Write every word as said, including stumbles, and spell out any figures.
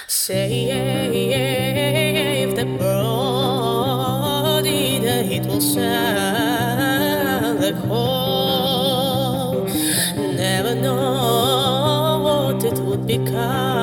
Save the body that it will sound like home. Never know what it would become.